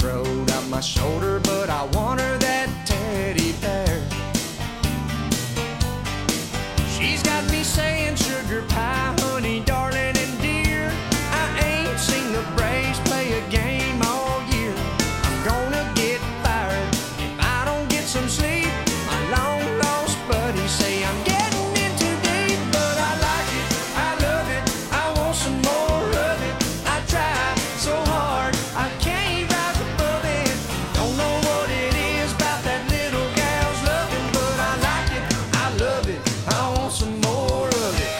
throat out my shoulder, but I want her that teddy bear. She's got me saying sugar pie, honey, darling, and dear. I ain't seen the Braves play a game all year. I'm gonna get fired if I don't get some sleep. My long lost buddies say I'm getting in too deep, but I like it, I love it, I want some more of it. I try so hard, I can't rise above it. Don't know what it is about that little gal's loving, but I like it, I love it, I want some more of it.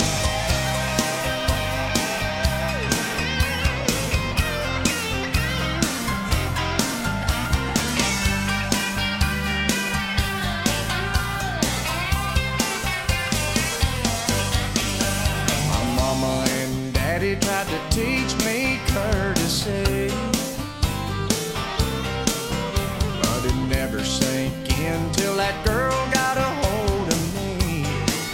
My mama and daddy tried to teach me courtesy, but it never sank in till that girl got a hold of me.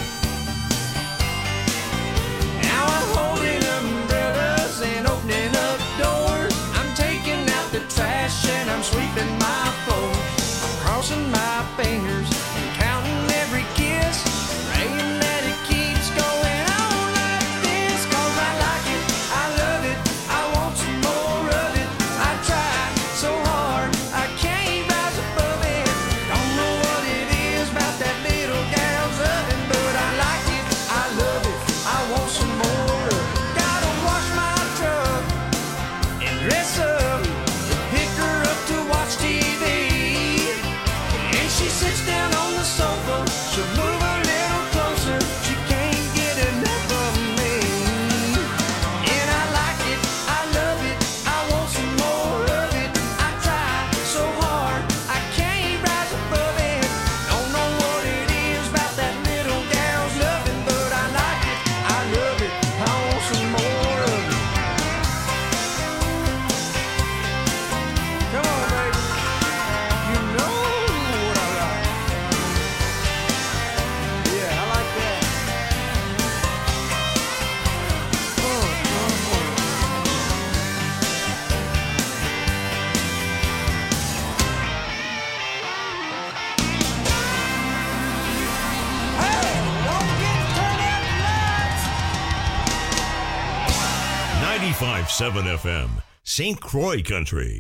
Now I'm holding umbrellas and opening up doors. I'm taking out the trash and I'm sweeping my floor. I'm crossing my fingers and counting every kiss, praying that it keeps going on like this. 'Cause I like it, I love it, I want some more of it. I try so hard, I can't rise above it. Don't know what it is about that little gal's oven, but I like it, I love it, I want some more of it. Gotta wash my truck and dress up, pick her up to watch TV. And she sits down on the sofa, she'll move a little closer, she can't get enough of me. And I like it, I love it, I want some more of it. I try so hard, I can't rise above it. Don't know what it is about that little gal's loving, but I like it, I love it, I want some more of it. Come on, baby, you know what I like. Yeah, I like that. Hey, don't get turned out lights. 95.7 FM, St. Croix Country.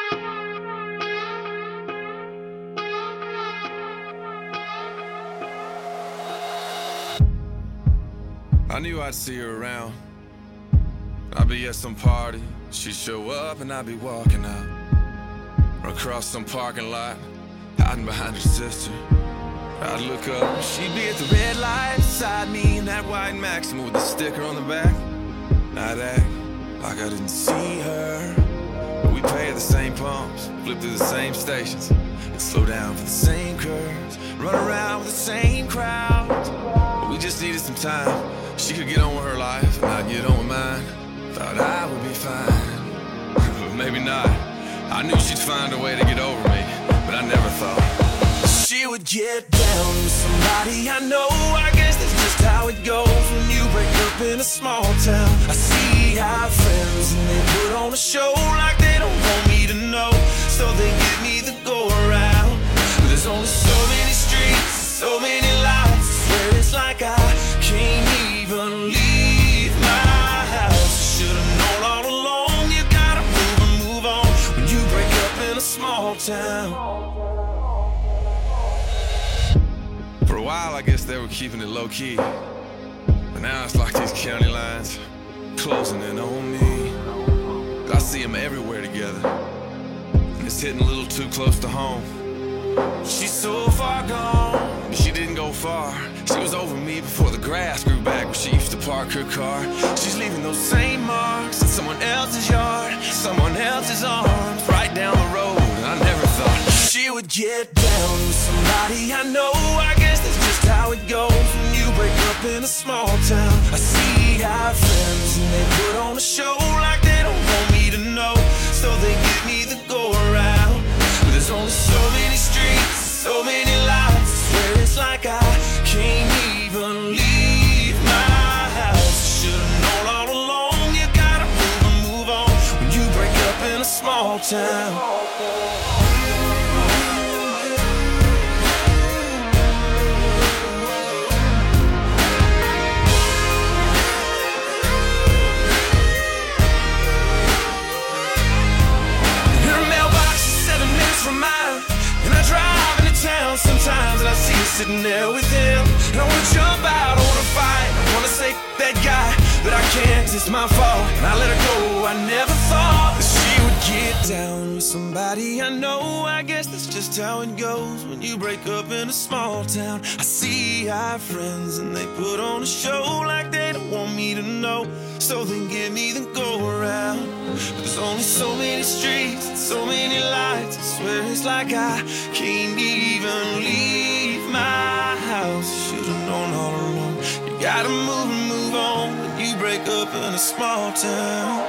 I knew I'd see her around. I'd be at some party, she'd show up and I'd be walking out. Or across some parking lot, hiding behind her sister. I'd look up, she'd be at the red light beside me in that white Maxima with the sticker on the back. I'd act like I didn't see her, but we pay at the same pumps, flip through the same stations, and slow down for the same curves, run around with the same crowds. But we just needed some time. She could get on with her life and I'd get on with mine. Thought I would be fine, but maybe not. I knew she'd find a way to get over me, but I never thought she would get down with somebody I know. I guess that's just how it goes when you break up in a small town. I see our friends and they put on a show like they don't want me to know, so they give me the go around. But there's only so many streets, so many lights, I swear it's like I can't even leave my house. Should've known all along, you gotta move on when you break up in a small town. For a while, I guess they were keeping it low-key, but now it's like these county lines closing in on me. I see them everywhere together, and it's hitting a little too close to home. She's so far gone, but she didn't go far. She was over me before the grass grew back where she used to park her car. She's leaving those same marks in someone else's yard, someone else's arms, right down the road. And I never thought she would get down with somebody I know. I guess that's just how it goes when you break up in a small town. I see our friends and they put on a show like they don't want me to know, so they give me the go around. But there's only so many streets, so many lights, I swear it's like I can't even leave my house. Should've known all along, you gotta move on when you break up in a small town. From mine, and I drive into town sometimes, and I see you sitting there with him, and I wanna jump out, I wanna fight, I wanna say that guy, but I can't, it's my fault, and I let her go. I never thought that she would get down with somebody I know. I guess that's just how it goes when you break up in a small town. I see our friends and they put on a show like they don't want me to know, so then give me the go around. But there's only so many streets and so many lights, I swear it's like I can't even leave my house. Should've known all along, you gotta move and move on when you break up in a small town.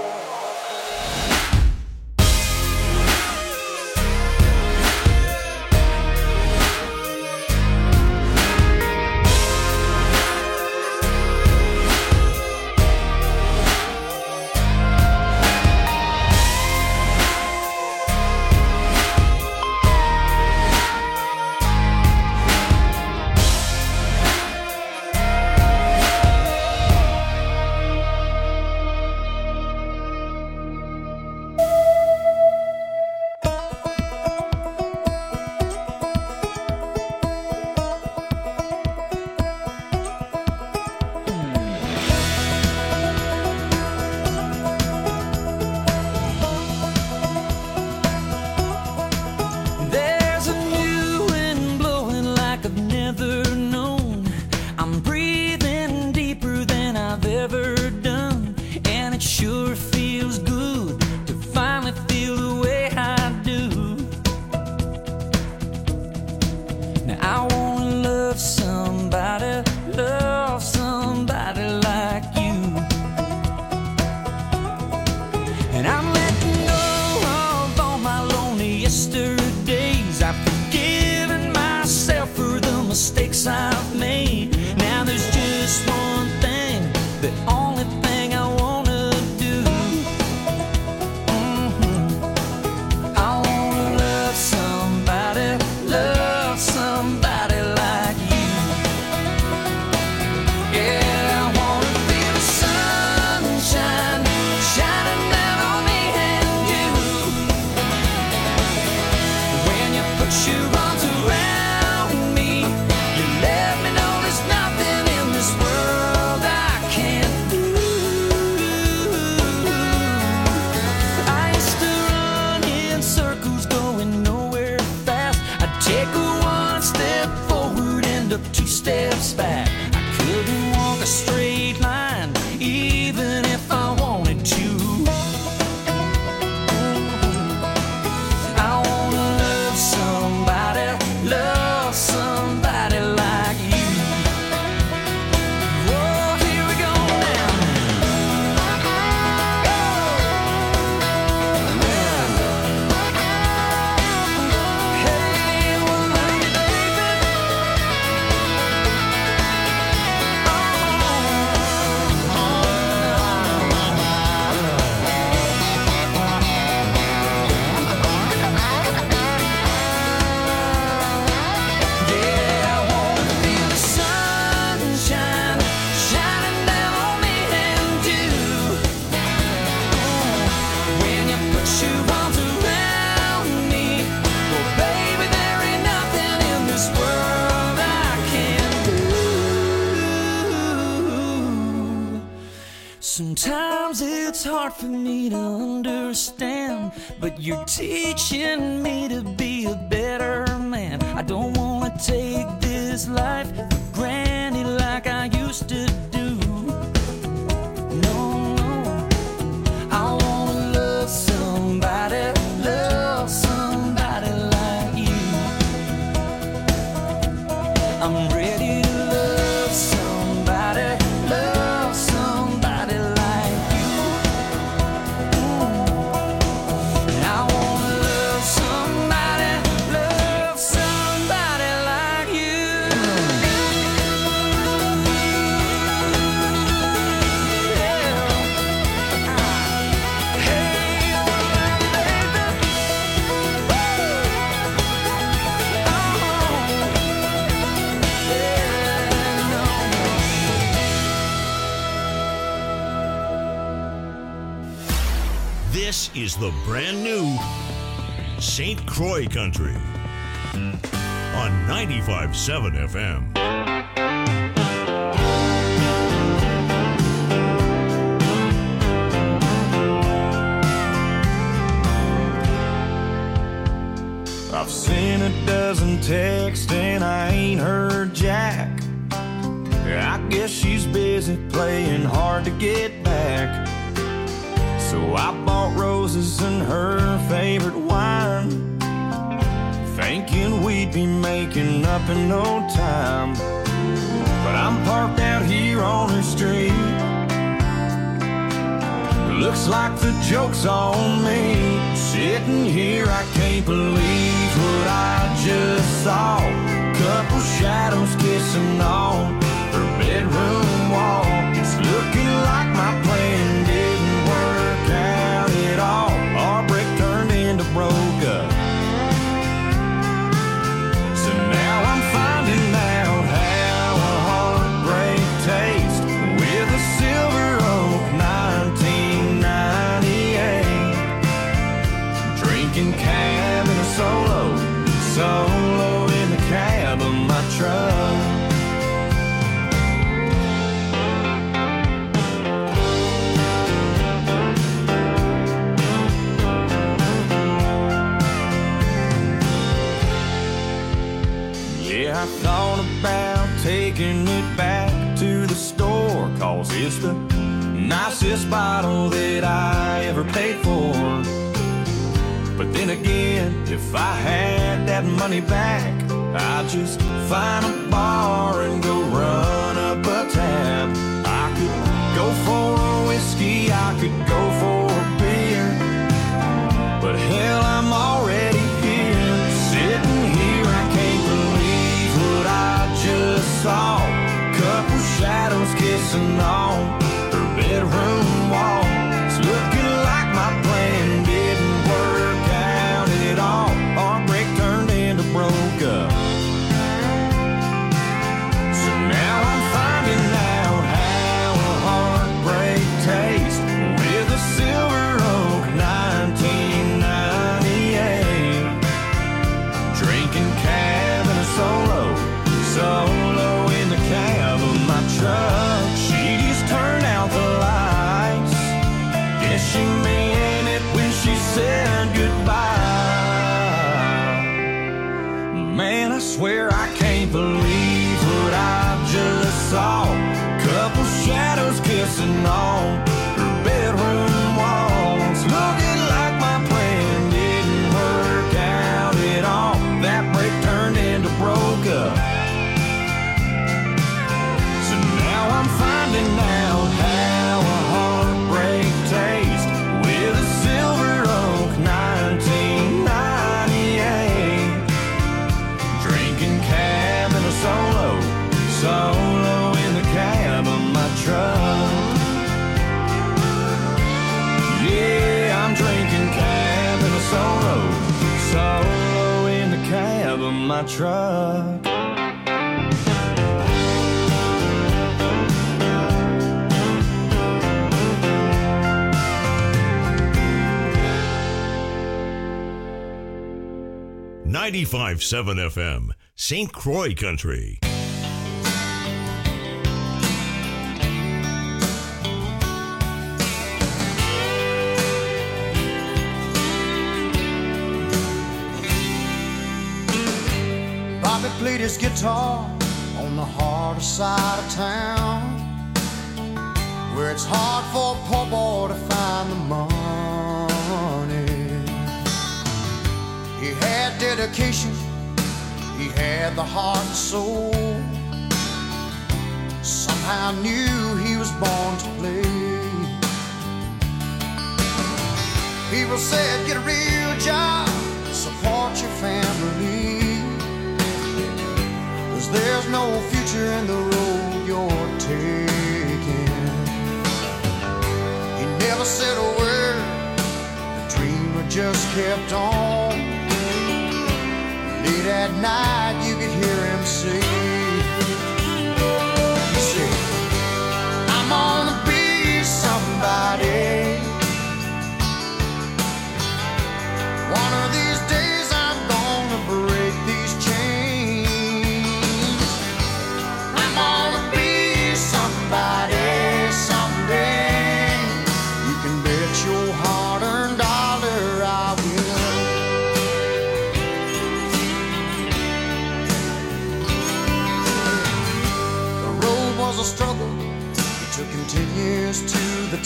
Sometimes it's hard for me to understand, but you're teaching me to be a better man. I don't wanna take this life for granted like I used to do. No, no, I wanna love somebody like you. I'm ready to love somebody like you. I wanna love somebody like you. This is the brand new St. Croix Country on 95.7 FM. I've seen a dozen texts and I ain't heard Jack. I guess she's busy playing hard to get back. So I bought roses and her favorite wine, thinking we'd be making up in no time. But I'm parked out here on her street. Looks like the joke's on me. Sitting here, I can't believe what I just saw. Couple shadows kissing on her bedroom wall. It's looking like my plan didn't work out at all. Our break turned into broke up. So now I'm finding out how a heartbreak tastes with a Silver Oak 1998. Drinking cab in a solo in the cab of my truck. I thought about taking it back to the store, 'cause it's the nicest bottle that I ever paid for. But then again, if I had that money back, I'd just find a bar and go run up a tab. I could go for a whiskey, I could go for a beer, but hell, I'm already here. Sitting here, I can't believe what I just saw. Couple shadows kissing on her bedroom wall. It's looking like my plan didn't work out at all. Our break turned into broke up. So now I'm finding out how a heartbreak tastes with a Silver Oak 1998. Drinking cab and a solo in the cab of my truck. She just turned out the lights. Guess she meant it when she said goodbye. Man, I swear I can't believe what I just saw. Couple shadows kissing on her bedroom walls. Looking like my plan didn't work out at all. That break turned into broke up. So now I'm finding out how a heartbreak tastes with a Silver Oak 1998. Drinking cab and a solo in the cab of my truck. Yeah, I'm drinking cab and a solo in the cab of my truck. .95.7 FM, St. Croix Country. Bobby played his guitar on the harder side of town, where it's hard for a poor boy to find the money. He had dedication, he had the heart and soul. Somehow knew he was born to play. People said, get a real job, support your family, 'cause there's no future in the road you're taking. He never said a word, the dreamer just kept on. Late at night you could hear him say, he said, I'm gonna be somebody.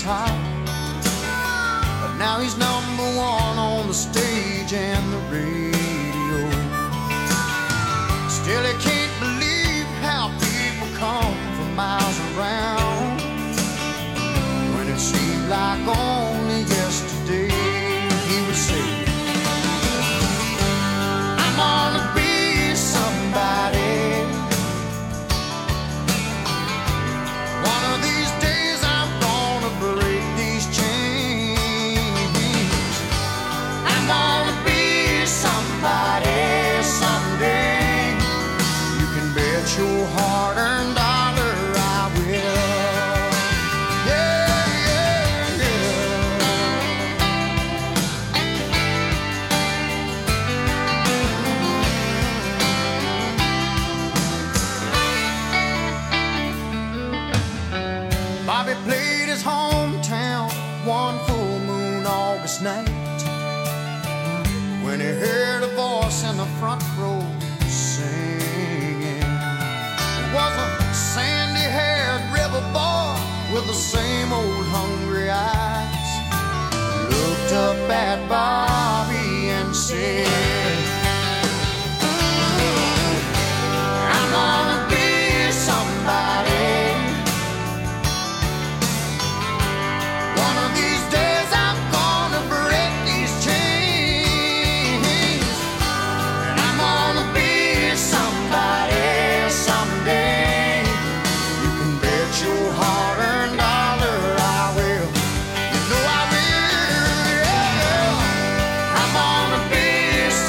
top. But now he's number one on the stage and the radio. Still he can't believe how people come from miles around. When it seemed like only yesterday he would say, I'm gonna be somebody. One of these days I'm gonna break these chains. I'm gonna be somebody someday. You can bet your hard-earned dollar I will. Yeah, yeah, yeah. Bobby played his hometown one full moon August night when he heard a voice in the front row singing. It was a sandy-haired river boy with the same old hungry eyes. He looked up at Bobby and said, I'm gonna be somebody. One of these days I'm gonna break these chains. And I'm gonna be somebody someday. You can bet your hard-earned dollar I will. You know I will, yeah. I'm gonna be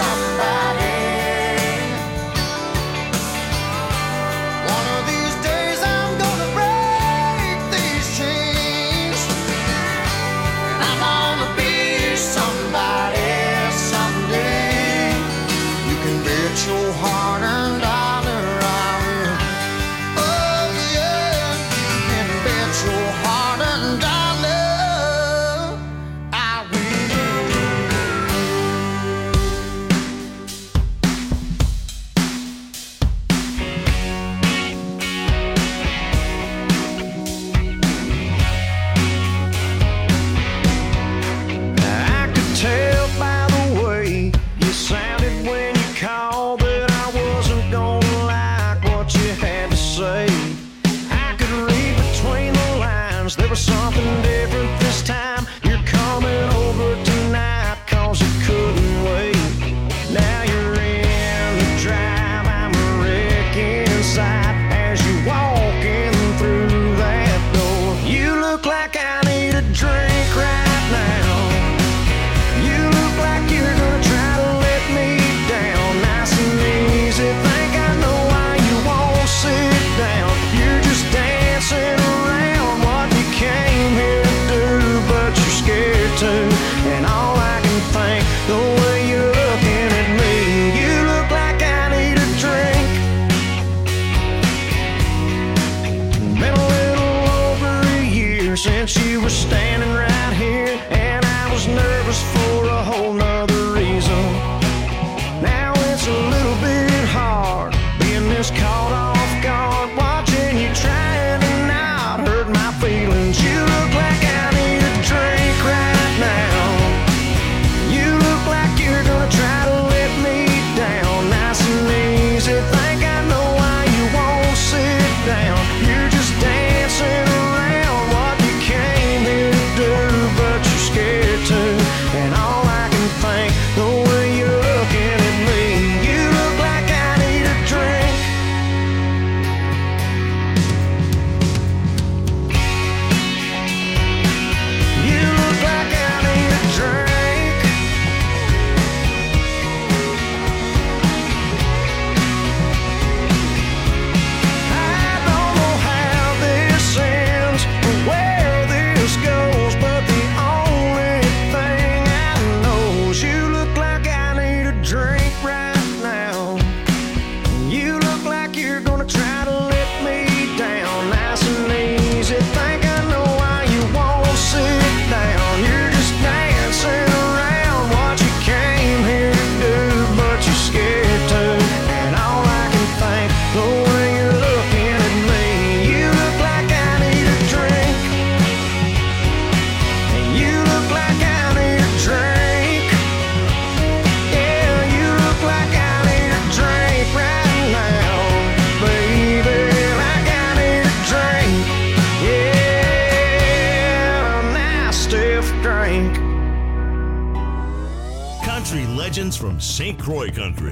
country legends from St. Croix Country.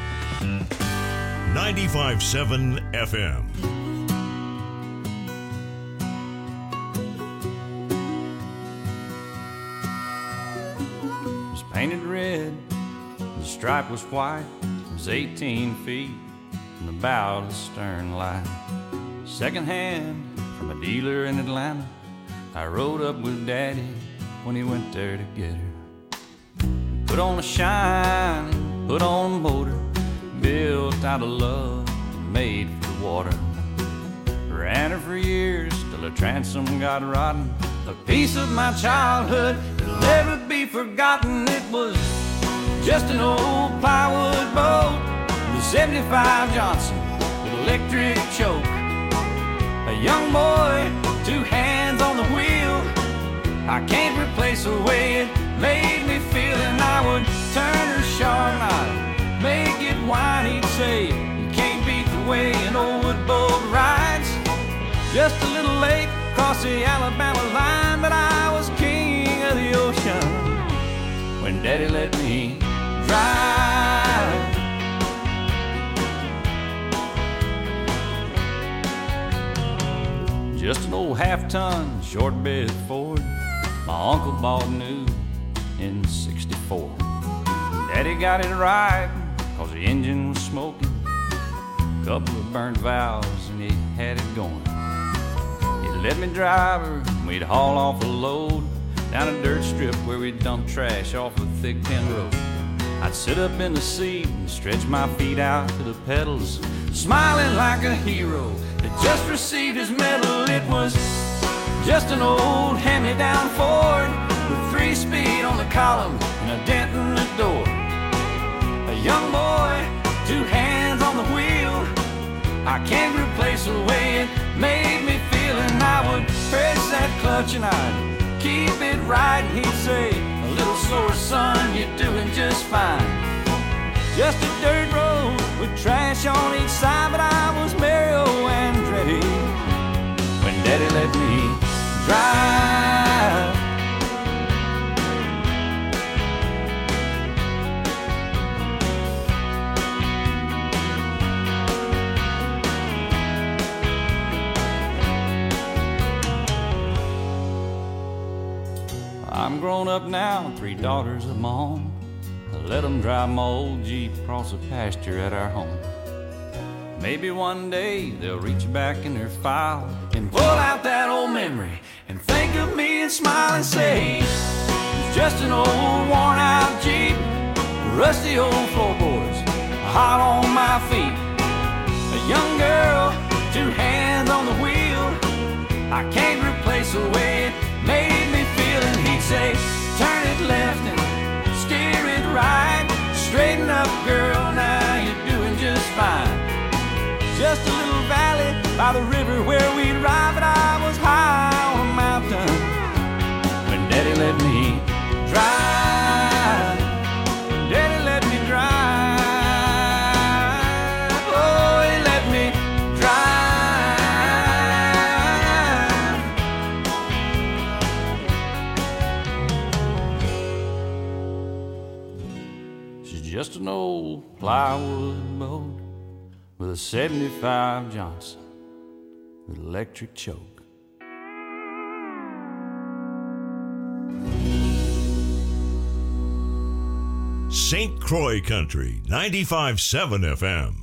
95.7 FM. It was painted red, the stripe was white. It was 18 feet from the bow to the stern line. Second hand from a dealer in Atlanta. I rode up with Daddy when he went there to get her. Put on a shine, put on a motor, built out of love and made for the water. Ran her for years till her transom got rotten. A piece of my childhood that'll never be forgotten. It was just an old plywood boat, the 75 Johnson with electric choke. A young boy, 2 hands on the wheel. I can't replace the way it made me feel. And I would turn her sharp, I'd make it whine. He'd say, you can't beat the way an old wood boat rides. Just a little late across the Alabama line, but I was king of the ocean when Daddy let me drive. Just an old half-ton short bed Ford my uncle bought new in '64. Daddy got it right, cause the engine was smoking. Couple of burnt valves and he had it going. He'd let me drive her and we'd haul off a load down a dirt strip where we'd dump trash off a thick tin road. I'd sit up in the seat and stretch my feet out to the pedals, smiling like a hero that just received his medal. It was just an old hand-me-down Ford with 3-speed on the column and a dent in the door. A young boy, 2 hands on the wheel. I can't replace the way it made me feel. And I would press that clutch and I'd keep it right. And he'd say, a little slower, son, you're doing just fine. Just a dirt road with trash on each side, but I was Mario Andretti when Daddy let me drive. I'm grown up now, 3 daughters of my own. I let them drive my old Jeep across the pasture at our home. Maybe one day they'll reach back in their file and pull out that old memory and think of me and smile and say, it's just an old worn out Jeep, rusty old floorboards, hot on my feet. A young girl, 2 hands on the wheel. I can't replace the way it made me feel. And he'd say, turn it left and steer it right. Straighten up, girl, now you're doing just fine. Just a little valley by the river where we'd ride, but I was high on a mountain when Daddy let me drive. Daddy let me drive. Oh, he let me drive. She's just an old plywood boat with a 75 Johnson with electric choke. St. Croix Country, 95.7 FM.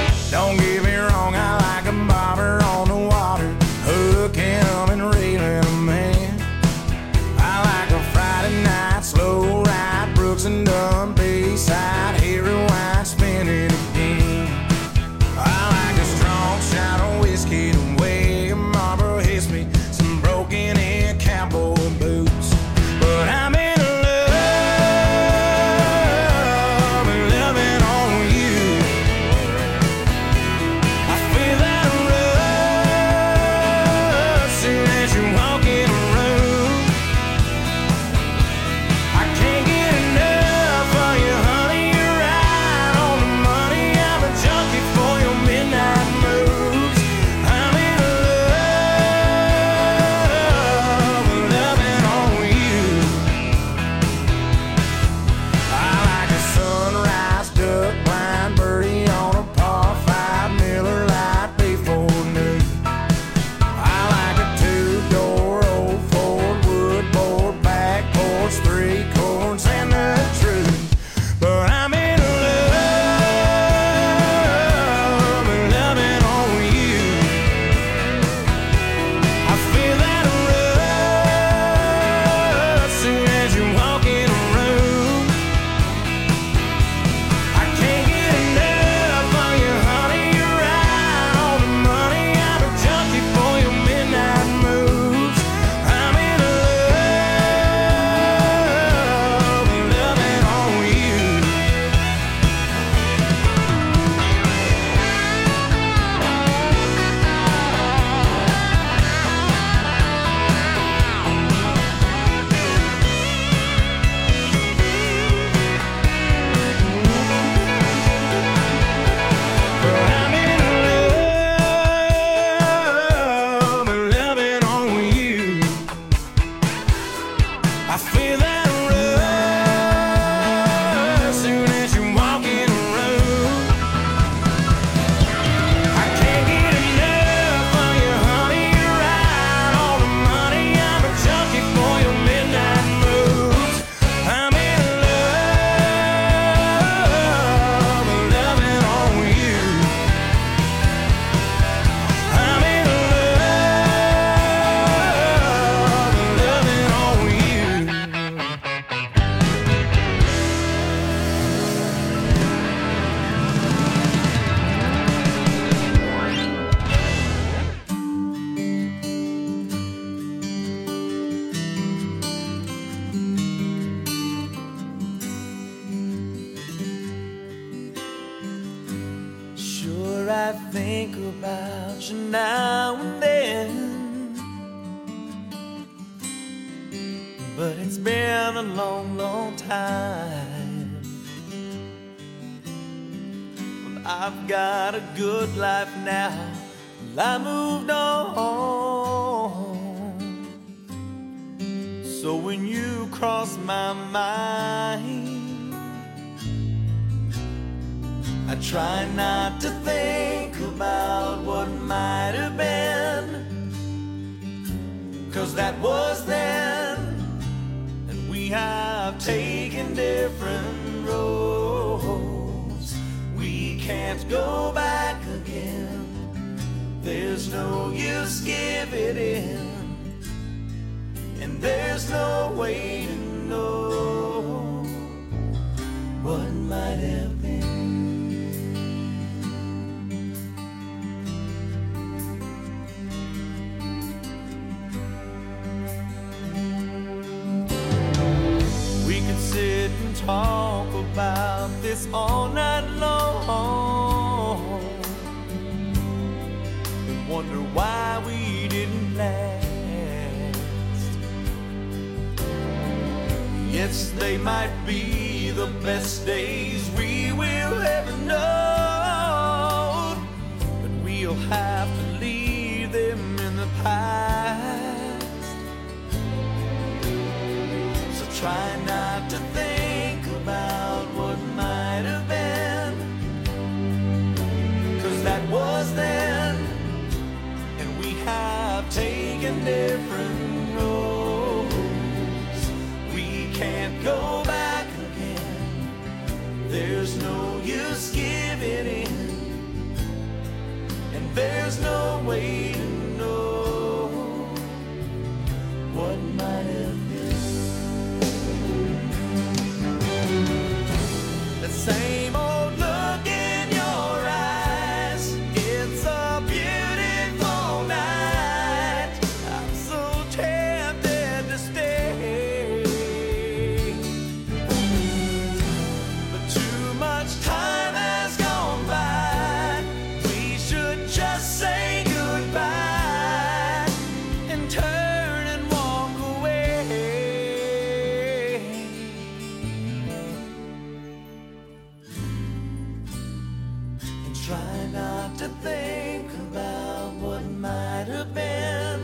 Don't get me wrong, I like a bobber on the water, hooking and reeling think about you now and then, but it's been a long, long time. Well, I've got a good life now, well, I moved on. So when you cross my mind, I try not to think about what might have been, 'cause that was then, and we have taken different roads. We can't go back again, there's no use giving in, and there's no way to know what might have been. Sit and talk about this all night long and wonder why we didn't last. Yes, they might be the best days we will ever know, but we'll have to leave them in the past. So try not to think about what might have been, 'cause that was then, and we have taken different roads. We can't go back again, there's no use giving in, and there's no way to know what might have been. The same old look in your eyes, it's a beautiful night. I'm so tempted to stay, but too much time has gone by. We should just say goodbye and turn and walk away. Try not to think about what might have been,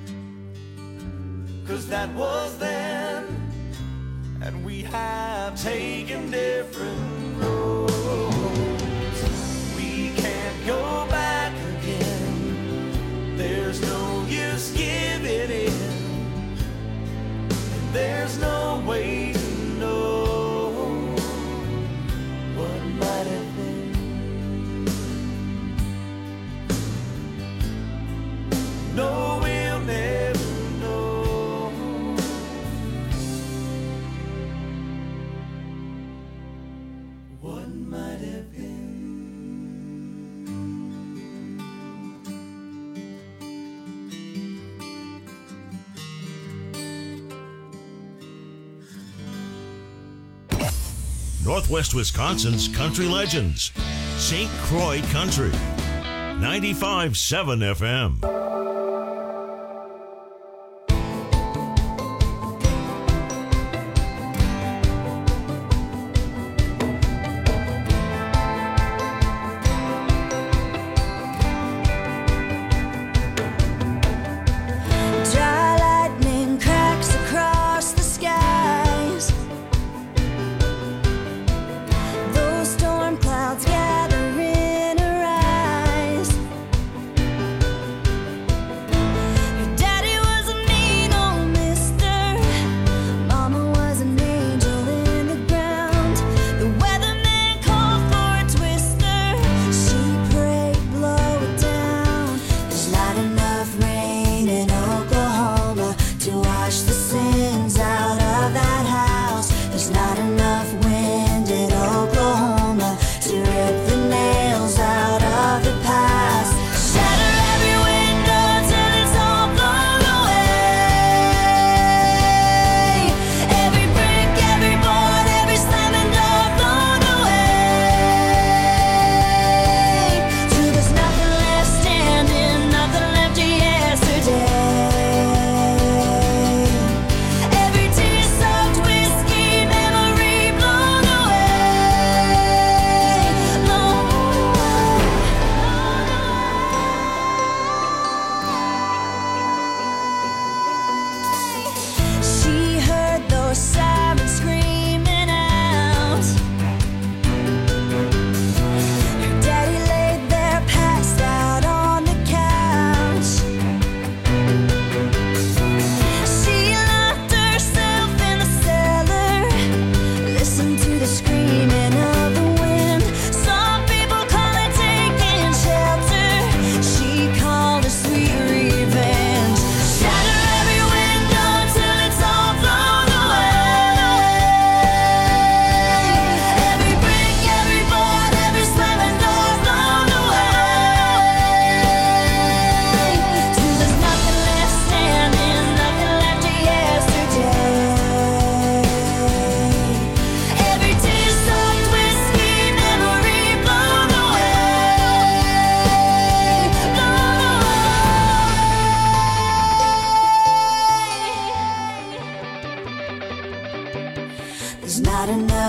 'cause that was then, and we have taken different roads. We can't go back again, there's no use giving in, and there's no way to know what might have been. No, we'll never know what might have been. Northwest Wisconsin's country legends. St. Croix Country. 95.7 FM. Dry lightning cracks across the skies. Those storm clouds gather in her eyes.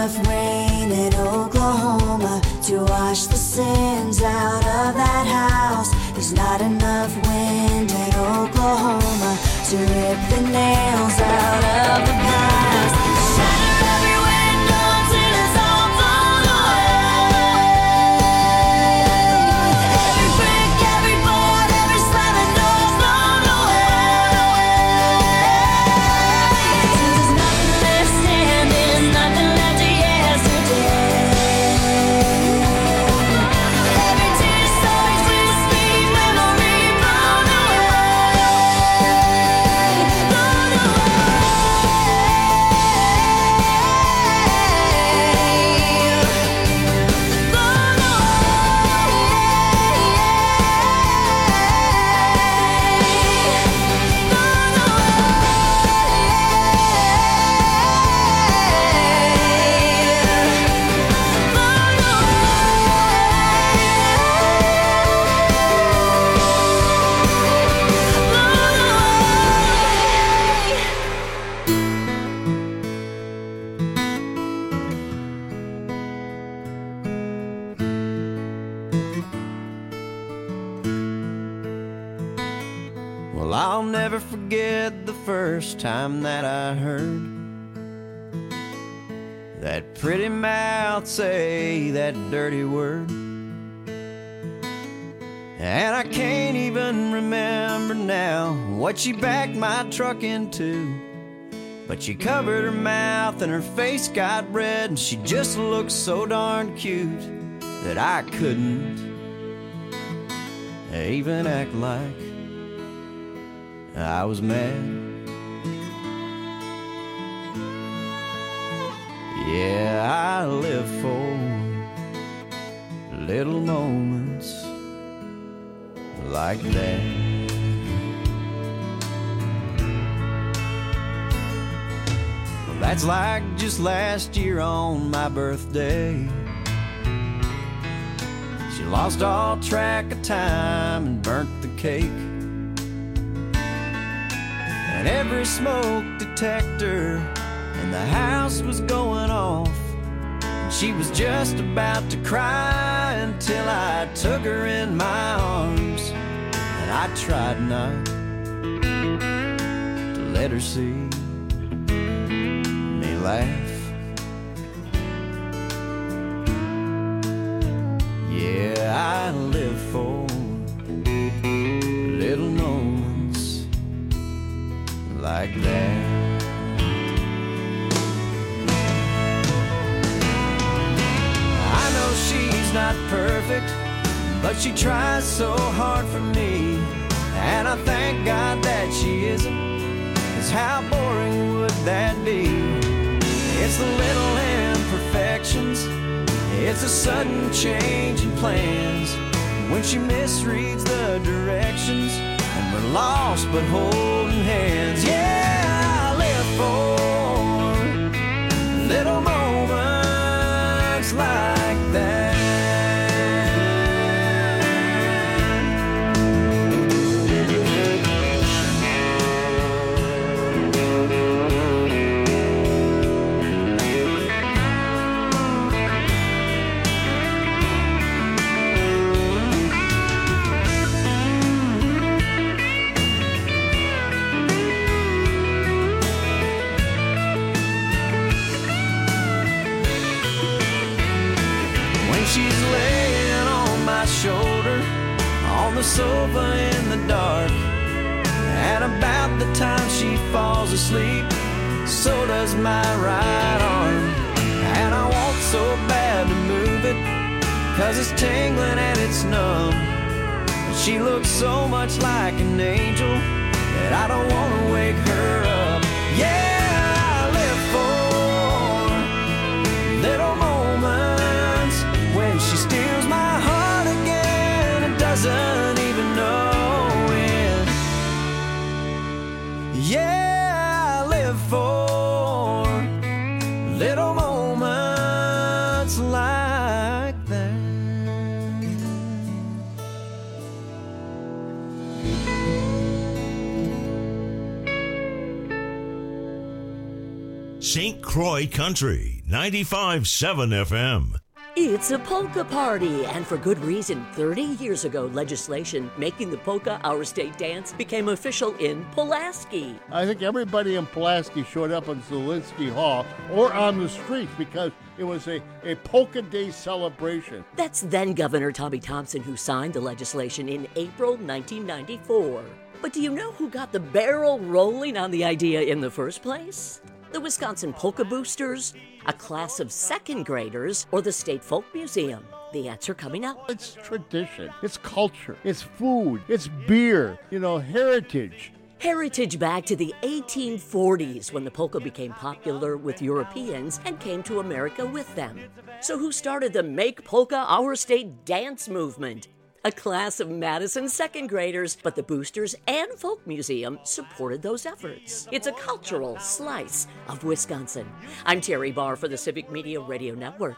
enough rain in Oklahoma to wash the sins out of that house. There's not enough wind in Oklahoma to rip the nails out of the past. Shatter every window till it's all blown away. Every brick, every board, every slamming door blown away. There's nothing left standing, nothing left to yesterday. Every tear so sweet, sweet memory blown away. Blown Well, I'll never forget the first time that I heard that pretty mouth say that dirty word. And I can't even remember now what she backed my truck into, but she covered her mouth and her face got red, and she just looked so darn cute that I couldn't even act like I was mad. Yeah, I live for little moments like that. Well, that's like just last year on my birthday. She lost all track of time and burnt the cake. And every smoke detector in the house was going off, and she was just about to cry until I took her in my arms, and I tried not to let her see me laugh. Yeah, I live for little moments like that. I know she's not perfect, but she tries so hard for me, and I thank God that she isn't, 'cause how boring would that be? It's the little imperfections, it's a sudden change in plans, when she misreads the directions and we're lost but holding hands. Yeah, I live for little moments like that. She's laying on my shoulder on the sofa in the dark, and about the time she falls asleep, so does my right arm. And I want so bad to move it, 'cause it's tingling and it's numb, but she looks so much like an angel that I don't want to wake her up. Yeah, I live for little moments when she steals my heart again and doesn't even know it. Yeah, I live for little moments like that. St. Croix Country. 95.7 FM. It's a polka party, and for good reason. 30 years ago, legislation making the polka our state dance became official in Pulaski. I think everybody in Pulaski showed up in Zielinski Hall or on the streets because it was a polka day celebration. That's then Governor Tommy Thompson who signed the legislation in April 1994. But do you know who got the barrel rolling on the idea in the first place? The Wisconsin Polka Boosters, a class of second graders, or the State Folk Museum? The answer coming up. It's tradition, it's culture, it's food, it's beer, heritage. Heritage back to the 1840s when the polka became popular with Europeans and came to America with them. So who started the Make Polka Our State dance movement? A class of Madison second graders, but the Boosters and Folk Museum supported those efforts. It's a cultural slice of Wisconsin. I'm Terry Barr for the Civic Media Radio Network.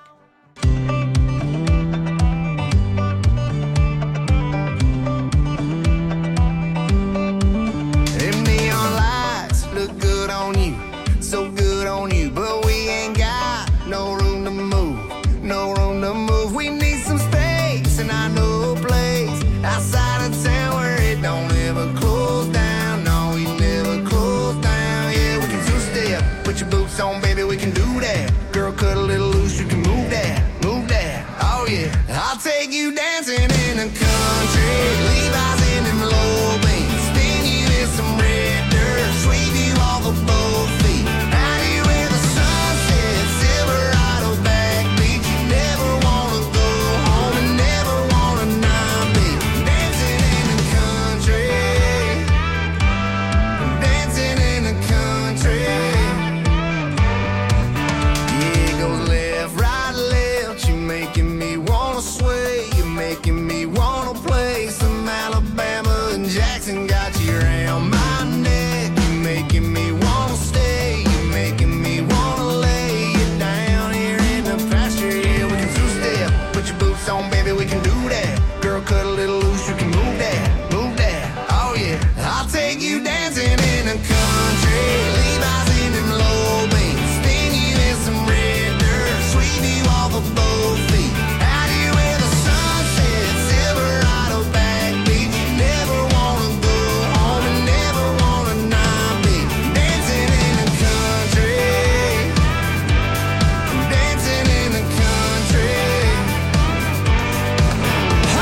Them neon lights look good on you, so good on you, but we ain't got no room to move, no room to move. We need some space, and I know a place outside of town where it don't ever close down. No, we never close down. Yeah, we can two-step, put your boots on, baby, we can do that. Girl, cut a little loose, you can move that, move that. Oh yeah, I'll take you dancing in the country, Levi's in them low beams, spin you in some red dirt, sweep you off of both feet. Out here where the sun sets, Silverado backbeat. You never wanna go home and never wanna not be dancing in the country, dancing in the country. Yeah, it goes left, right, left. You making me wanna sway, you making me wanna play some Alabama and Jackson. Got you around my neck, you making me wanna stay, you making me wanna lay you down here in the pasture. Yeah, we can two-step, put your boots on, baby, we can do that. Girl, cut a little loose, you can move that, move that. Oh yeah, I'll take you dancing in the country, Levi's in them low beams, spin you in some red dirt, sweep you off of both feet. Out here where the sun sets, Silverado backbeat. You never wanna go home and never wanna not be dancing in the country, dancing in the country. Oh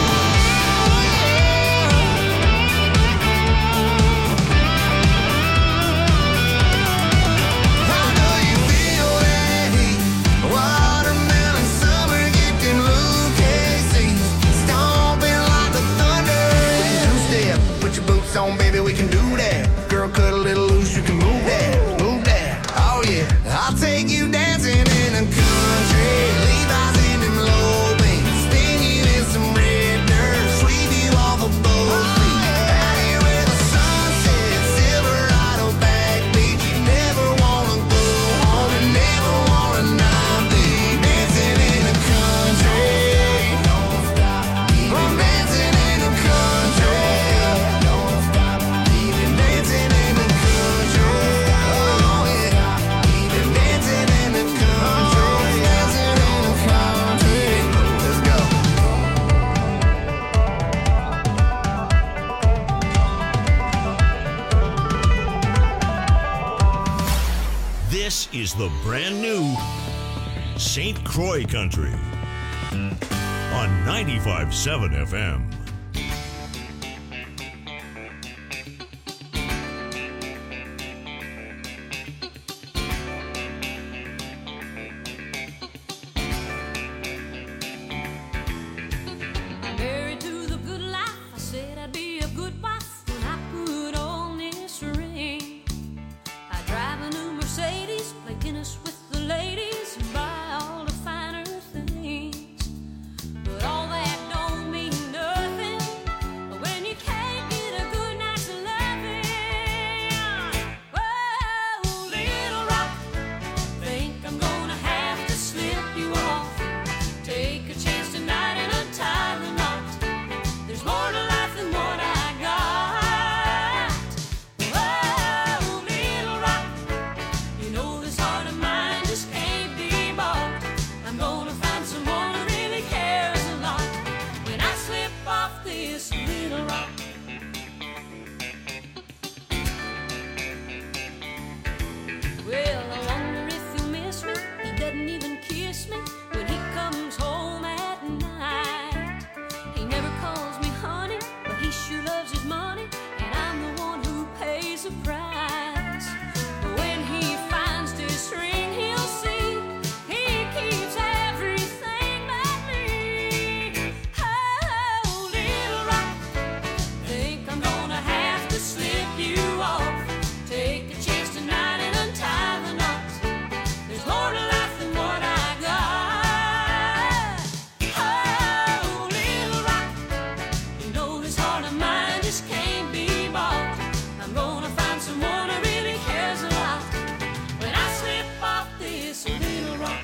yeah. I know you feel that heat, watermelon summer, get them Lucchese, stomping like the thunder. Two-step, put your boots on, baby, we can do that. Girl, cut a little loose, you can move that, move that. Oh yeah, I'll take you dancing in the country, Levi's in them low beams, spin you in some red dirt, sweep you off of both feet. Out here where the sun sets, Silverado backbeat. You never wanna go home and never wanna not be dancing in the country. I'm dancing in the country. Even dancing in the country. Oh yeah. Even dancing in the country. Dancing in the country. Let's go. This is the brand new St. Croix Country on 95.7 FM. I'm married to the good life. I said I'd be a good wife when I put on this ring. I drive a new Mercedes, play tennis with the ladies, and buy all the finer things. But all that don't mean nothing when you can't get a good night's loving. Whoa, little rock, think I'm gonna have to slip you off. Take a chance tonight and untie the knot. There's more to life than what just can't be bought. I'm gonna find someone who really cares a lot when I slip off this little rock.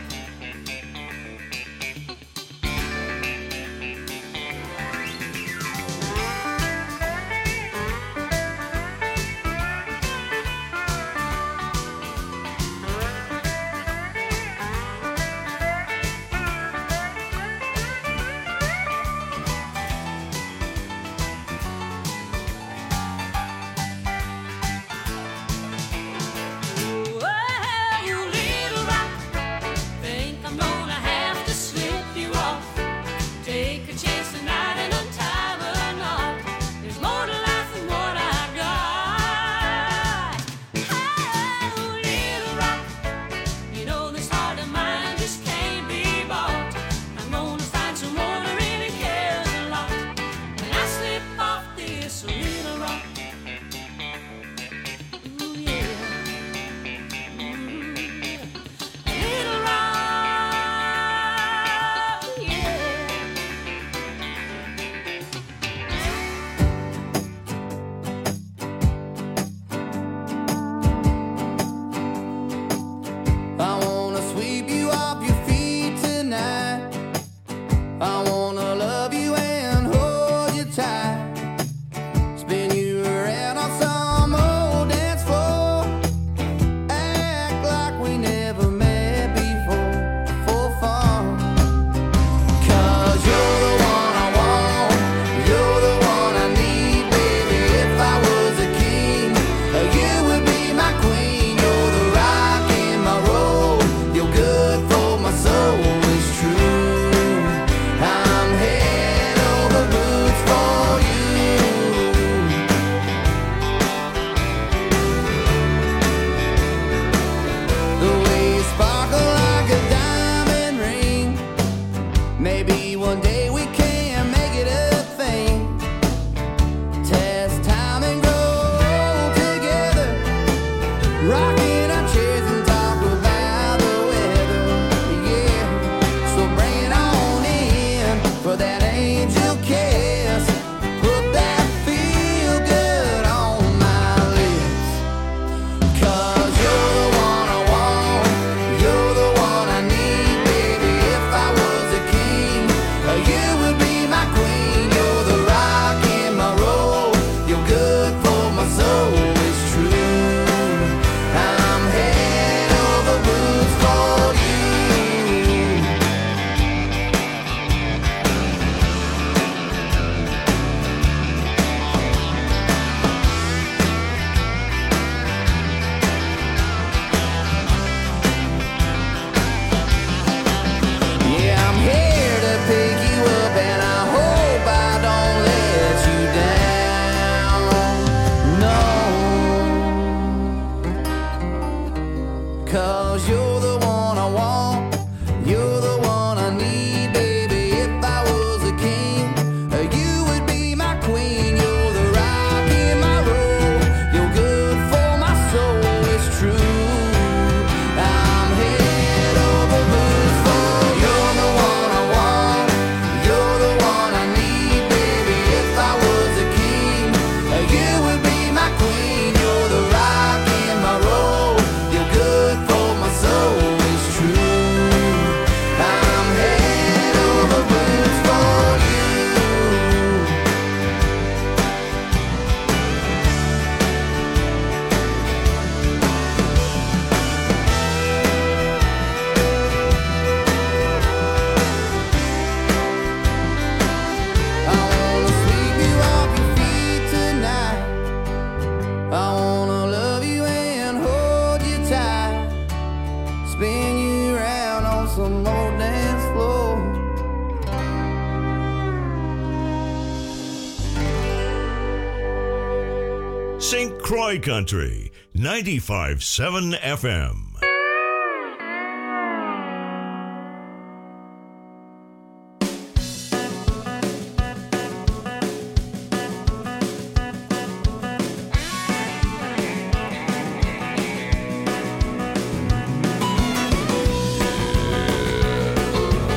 St. Croix Country, 95.7 FM.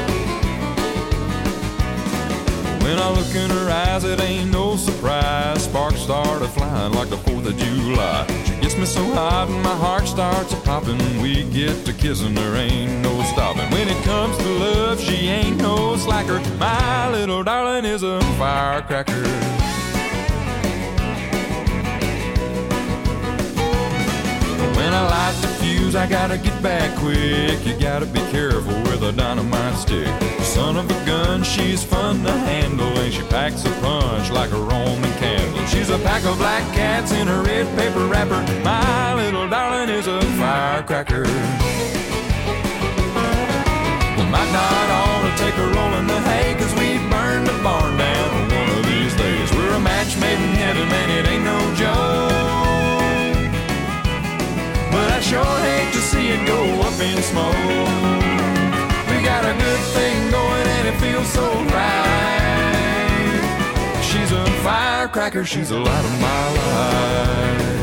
When I look in her eyes, it ain't no surprise. sparks started flying like the 4th of July. She gets me so hot and my heart starts a-popping. We get to kissing, there ain't no stopping. When it comes to love, she ain't no slacker. My little darling is a firecracker. When I light the fuse, I gotta get back quick. You gotta be careful with a dynamite stick. Son of a gun, she's fun to handle, and she packs a punch like a Roman candle. She's a pack of black cats in a red paper wrapper. My little darling is a firecracker. We might not ought to take a roll in the hay, 'cause we burn the barn down one of these days. We're a match made in heaven, man, it ain't no joke. But I sure hate to see it go up in smoke. We got a good thing going and it feels so right. She's a firecracker, she's the light of my life.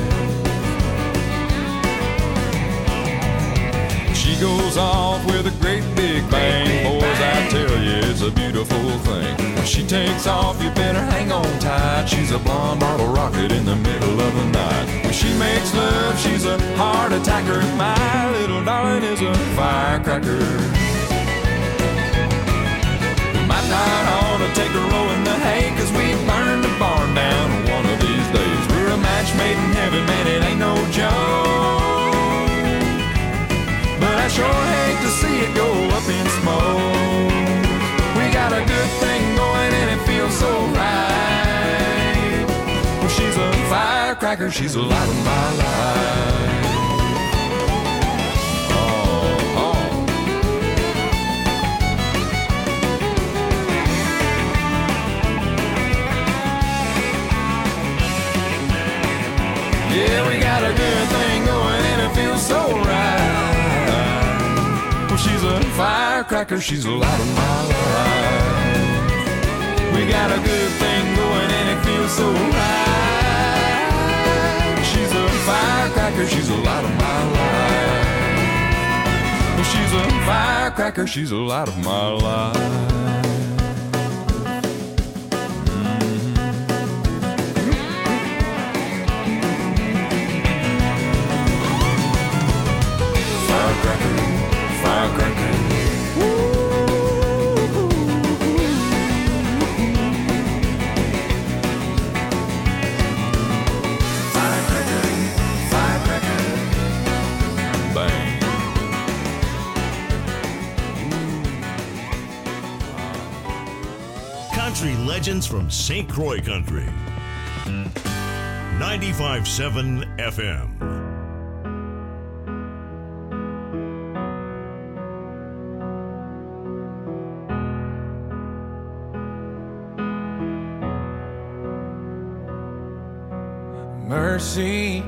She goes off with a great big bang. Boys, I tell you, it's a beautiful thing. When she takes off, you better hang on tight. She's a blonde bottle rocket in the middle of the night. When she makes love, she's a heart attacker. My little darling is a firecracker. We might not ought to take a roll in the hay, 'cause we burn the barn down one of these days. We're a match made in heaven, man, it ain't no joke. But I sure hate to see it go up in smoke. We got a good thing going and it feels so right. Well, she's a firecracker, she's the light of my life. Oh, oh. Yeah, we got a good thing going and it feels so right. She's a firecracker, she's the light of my life. We got a good thing going and it feels so right. She's a firecracker, she's the light of my life. She's a firecracker, she's the light of my life. Country legends from St. Croix Country. 95.7 FM. Mercy,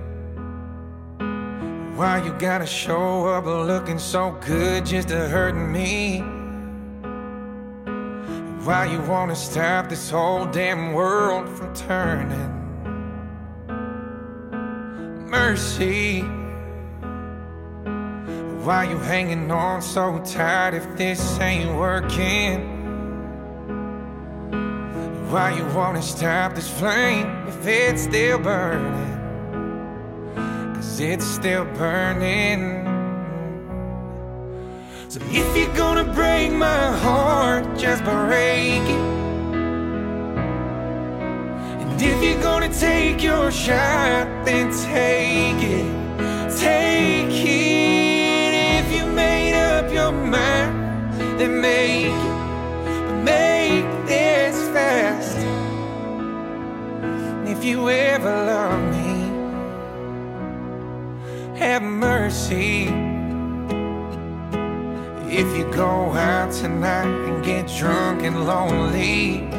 why you gotta show up looking so good just to hurt me? Why you wanna stop this whole damn world from turning? Mercy, why you hanging on so tight if this ain't working? Why you wanna stop this flame if it's still burning? 'Cause it's still burning. So if you're gonna break my heart, just break it. And if you're gonna take your shot, then take it. Take it. If you made up your mind, then make it. But make this fast. And if you ever love me, have mercy. If you go out tonight and get drunk and lonely,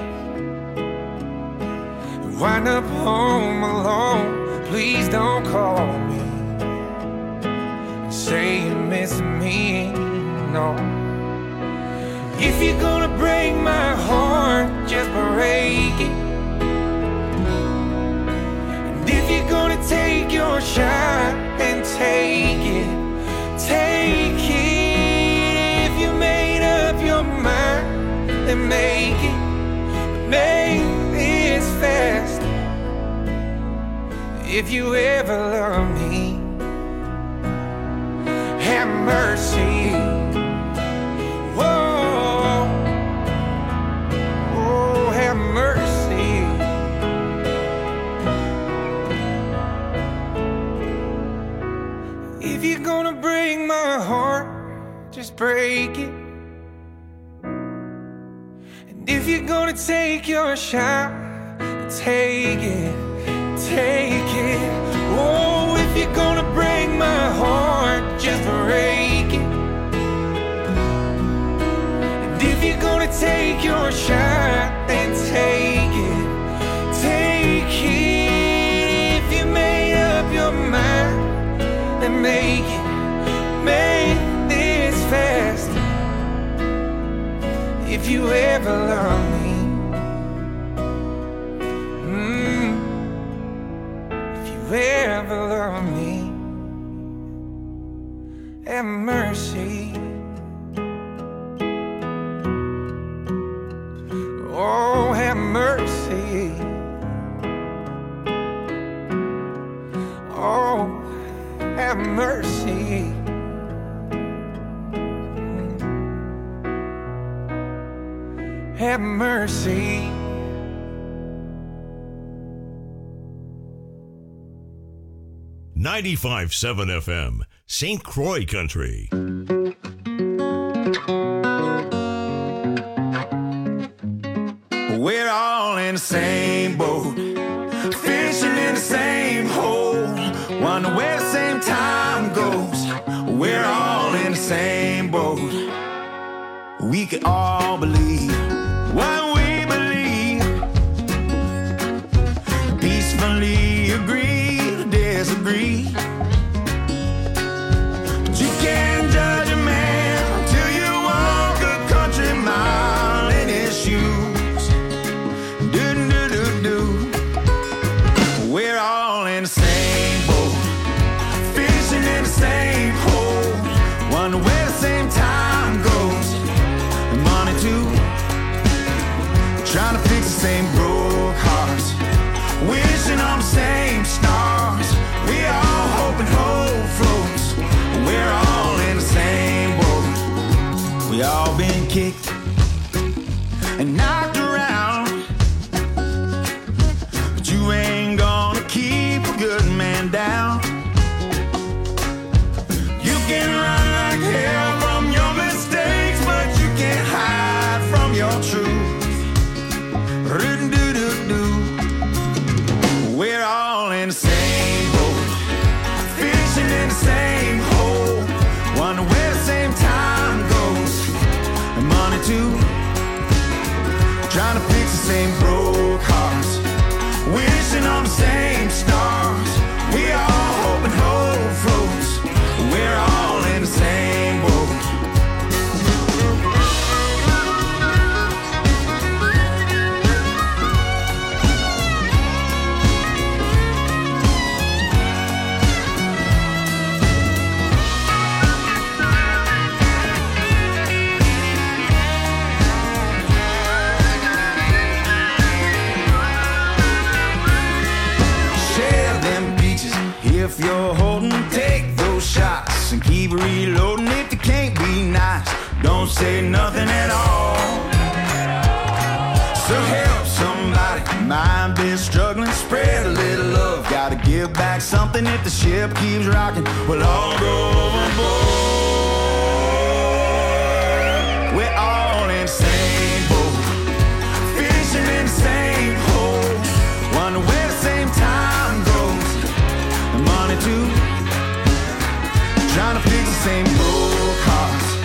wind up home alone, please don't call me and say you miss me, no. If you're gonna break my heart, just break it. And if you're gonna take your shot, then take it. Take it. Mind, then make it, make this fast. if you ever love me, have mercy. Oh, oh, have mercy. If you're gonna break my heart, just break it. And if you're gonna take your shot, take it, take it. Oh, if you're gonna break my heart, just break it. And if you're gonna take your shot, then take it, take it. If you made up your mind, then make it, make this fast. If you ever love me, ever love me, have mercy. Oh, have mercy. Oh, have mercy. Have mercy. 95.7 FM, St. Croix Country. We're all in the same boat, fishing in the same hole, wonder where the same time goes. We're all in the same boat. We can all believe what we believe, peacefully agree to disagree. But you can't judge a man till you walk a country mile in his shoes. Do-do-do-do. We're all in the same boat, fishing in the same hole, wonder where the same time goes. And money too, trying to fix the same broke hearts, wishing on the same stars. We all hoping hope floats. We're all in the same boat. We all been kicked and knocked around, but you ain't gonna keep a good man down. You can run like hell from your mistakes, but you can't hide from your truth. Do-do-do-do. We're all in the same boat, fishing in the same hole, wonder where the same time goes. And money too, trying to fix the same broke hearts, wishing on the same stars. We all hoping hope floats. We're all in the same boat. If you're holding, take those shots and keep reloading. If you can't be nice, don't say nothing at all. So help somebody, mind been struggling, spread a little love. Gotta give back something if the ship keeps rocking. We'll all go overboard. We're all in the same boat, fishing in the same hole, wonder where the same time goes. Money too, trying to fix the same